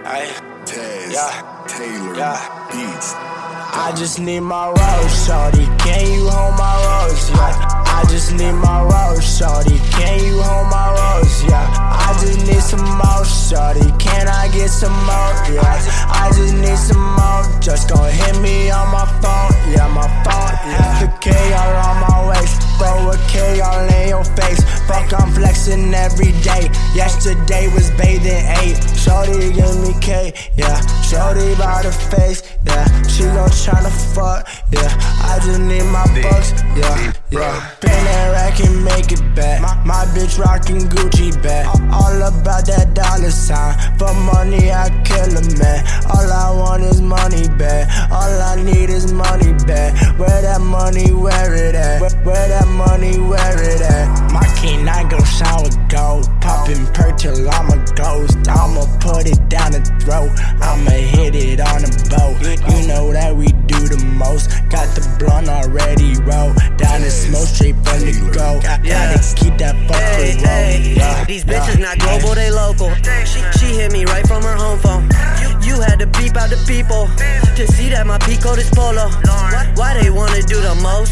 Taz, Taylor, Beats. I just need my rose, shorty. Can you hold my rose? Yeah. I just need my rose, shorty. Can you hold my rose? Yeah. I just need some more, shorty. Can I get some more? Yeah. I just need some more. Just gon' hit me on my phone. Yeah, my phone. Yeah. The K all on my waist. Throw a K all in your face. Fuck, I'm flexing every day. Yesterday was bathing 8. Shorty give me K. Yeah. Shorty by the face. Yeah. She gon' tryna fuck. Yeah. I just need my bucks. Yeah. Yeah. Pin that rack and make it back. My bitch rockin' Gucci bag. All about that dollar sign. For money I kill a man. All I want is money back. All I need is money back. Where that money, where it at? Where that money, where it at? My K9 gon' shine with gold. Poppin' perk till I'm a ghost. I'ma put it down the throat. I'ma hit it on the boat. You know that we do the most. Got the blunt already rolled. Down the smoke straight from the go. Gotta keep that fucker roll. These bitches not global, they local. She hit me right from her home phone. You had to beep out the people to see that my peak code is polo. Why they wanna do the most?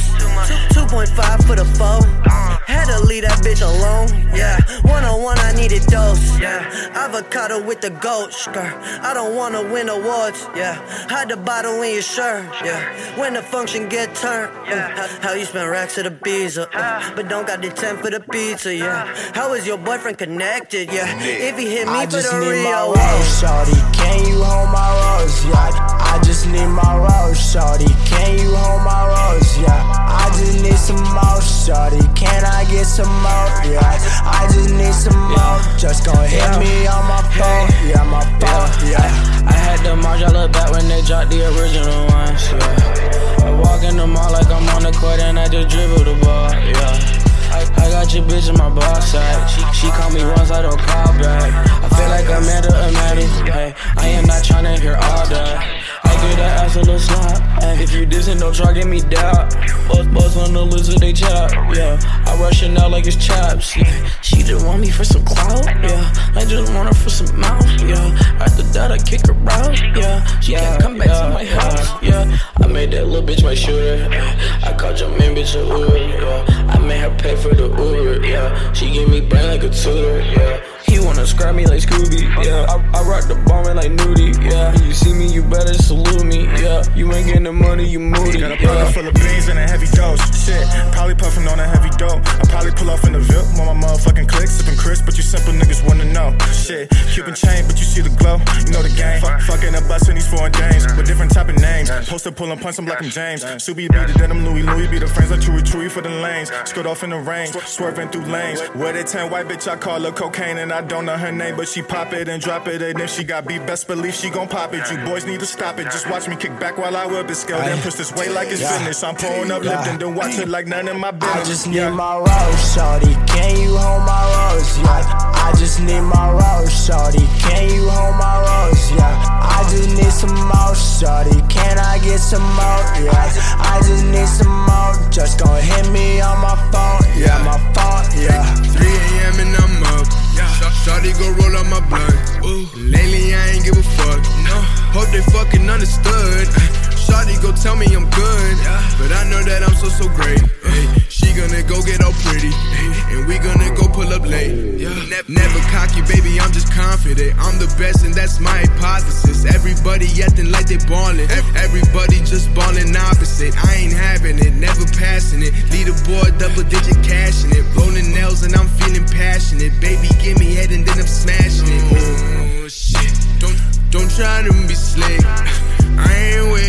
2.5 for the foe. Had to leave that bitch alone. Yeah, 101 I needed dose. Yeah, avocado with the goat skirt. I don't wanna win awards. Yeah, hide the bottle in your shirt. Yeah, when the function get turned. Yeah, how you spend racks at a pizza, but don't got the 10 for the pizza. Yeah, how is your boyfriend connected? Yeah, if he hit me for the Rio. Shorty, can you hold my rose? Yeah, I just need my rose, shorty. Can you hold my rose? Yeah, I just need some more, shorty. Can I get some more? Yeah, I just need some more. Just gon' hit me on my phone. Yeah, my phone. Yeah, I had to march all the back when they dropped the original ones. Yeah, I walk in the mall like I'm on the court and I just dribble the ball. Yeah. I got your bitch in my boss side. She call me once, I don't call back. I feel like Amanda. Hey, I am not tryna hear all that. I get that ass a little snap. Hey, if you dissing, don't try get me down. Buzz on the lizard, they chop. Yeah, I rush it out like it's chops. She just want me for some clout. Yeah, I just want her for some mouth. Yeah, after that I kick her out. Yeah, she can't come back to my house. Yeah, I made that little bitch my shooter. I called your main bitch a Uber. Yeah, I made her pay for the Uber. Yeah, she give me brain like a tutor. Yeah. He wanna scrap me like Scooby, yeah. I rock the bomb like Nudie, yeah. You see me, you better salute me, yeah. You ain't getting the money, you moody. Got a pocket full of beans and a heavy dose. Shit, probably puffin' on a heavy dope. I probably pull off in the VIP on my motherfucking click, sippin' crisp, but you simple niggas wanna know. Shit, Cuban chain, but you see the glow. You know the game. Fucking a bus in these foreign dames with different type of names. Poster pullin' punch, I'm like I'm James. Subi be the denim, Louis be the friends like Chewy for the lanes. Skirt off in the rain, swerving through lanes. Where they 10 white bitch, I call her cocaine and I don't know her name, but she pop it and drop it. And if she got beef, best believe she gon' pop it. You boys need to stop it. Just watch me kick back while I whip it. Scale then push this weight like it's fitness. I'm pulling up, lifting, then watch it like none in my business. I just need my rose, shorty. Can you hold my rose? Yeah, I just need my rose, shorty. Can you hold my rose? Yeah, I just need some more, shorty. Can I get some more? Yeah, I just need some more. Just gon' hit me on my phone. Yeah, my phone. Yeah, 3 a.m. and I'm up. Shawty go roll up my blunt. Ooh, lately I ain't give a fuck. No, hope they fucking understood. Shawty go tell me I'm good, but I know that I'm so great. She gonna go get all pretty, and we gonna go pull up late. Never cocky, baby, I'm just confident. I'm the best, and that's my hypothesis. Everybody acting like they ballin'. Everybody just ballin' opposite. I ain't having it, never passing it. Leaderboard, double-digit cashing it. Rolling nails, and I'm feeling passionate. Baby, give me head, and then I'm smashing it. Oh shit, don't try to be slick. I ain't with